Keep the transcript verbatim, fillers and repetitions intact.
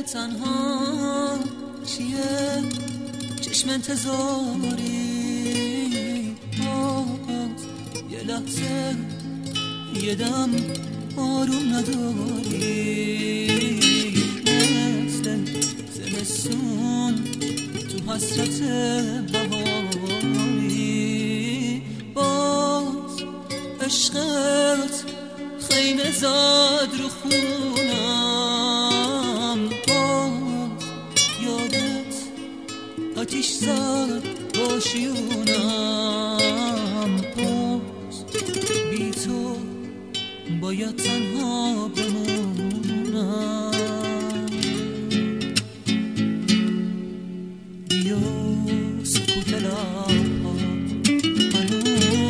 تنها چیه چشم انتظاری باز یه لحظه یه دم آروم نداری مثل زمستون تو حسرت بهاری باز عشقت خیمه زد رو خونم باز یادت آتیش زد با شیونم باز بی تو باید تنها